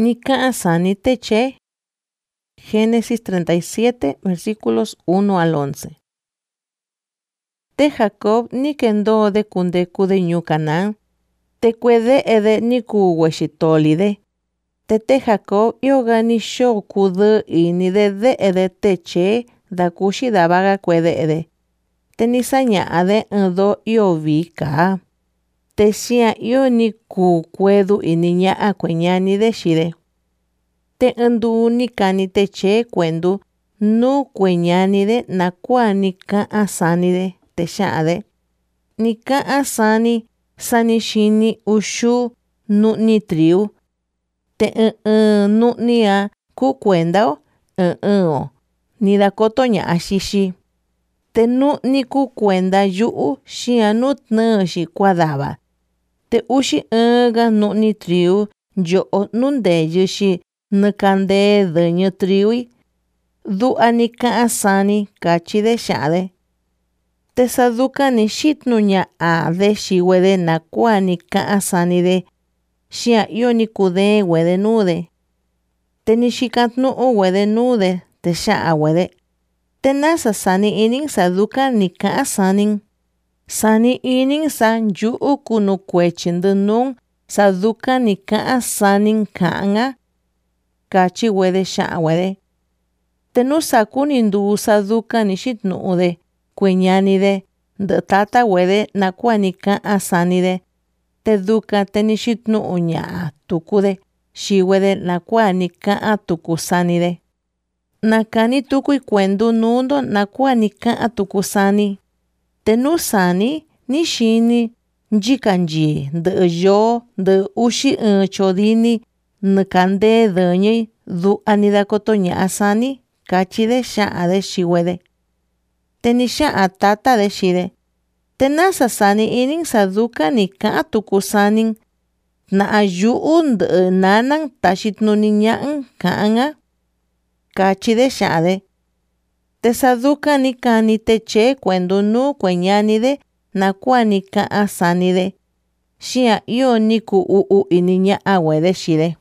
Nika sani teche. Génesis 37, versículos 1 al 11. Te Jacob ni kendo de kundeku de ñu Canaán, te cuede ede ni ku weshitolide. Te Jacob yoga ni sho kude y ni de ede teche da kushi da vaga cuede ede. Te ni saña ade ndo yo vi ka. Te shia yo ni ku kuedu y niña a cueñani de shide. Te ndu ni kani teche cuendu nu cueñani de na kwa ni ka asani de. Te shaade nika asani sani shini ushu nu ni triu te nu ni a ku kuendao o ni da kotoña ashishi te nu ni ku kuenda yu shia nu tne shi kwadaba te ushi ga nu ni triu yo nu ndeyu shi nkande de triui du anika asani kachi de shade. Te saduka ni shitnuña a de shi wede na kwa ni ka asani de shia yo ni kude wede nude. Te ni shikatnu wede nude te sha wede. Te nasa sani inin saduka ni ka asanin. Sani inin san yu kunu kwechin de nun saduka ni ka asanin kanga. Kachi wede sha wede. Te nu sakuni ndu saduka ni shitnu de. Kueñani de tata wede na kuanika asani de te duka te ni shitnu uña tuku de shi wede na kuanika atukusani de nakani tuku kuendu nundo na kuanika atukusani te nu sani ni shini njikanji de yo de ushi chodini nkande deñi du anida kotoña asani kachi de sha de shi wede. Tenisha atata de shide. Tenasa sani inin saduka ni ka tukusanin. Na ayuun de nanan tashitnu niñan kaanga. Kachi de shade. Te saduka ni kani teche cuendo nu cueñani de na kuani ka asani de. Shia yo ni ku u niña awe de shide.